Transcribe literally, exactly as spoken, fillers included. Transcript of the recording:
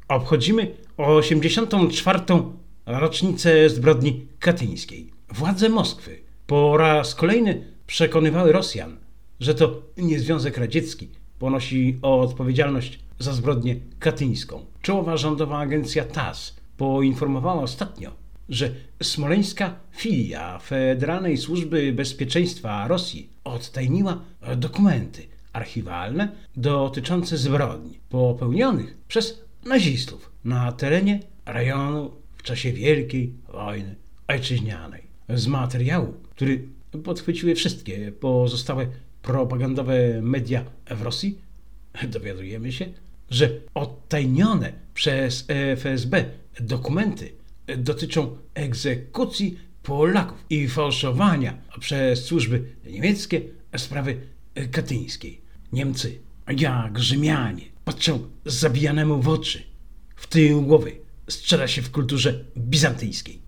Obchodzimy osiemdziesiątą czwartą rocznicę zbrodni katyńskiej. Władze Moskwy po raz kolejny przekonywały Rosjan, że to nie Związek Radziecki ponosi odpowiedzialność za zbrodnię katyńską. Czołowa rządowa agencja TASS poinformowała ostatnio, że smoleńska filia Federalnej Służby Bezpieczeństwa Rosji odtajniła dokumenty archiwalne dotyczące zbrodni popełnionych przez nazistów na terenie rejonu w czasie Wielkiej Wojny Ojczyźnianej. Z materiału, który podchwyciły wszystkie pozostałe propagandowe media w Rosji, dowiadujemy się, że odtajnione przez F S B dokumenty dotyczą egzekucji Polaków i fałszowania przez służby niemieckie sprawy katyńskiej. Niemcy, jak Rzymianie, patrzą zabijanemu w oczy, w tył głowy strzela się w kulturze bizantyjskiej.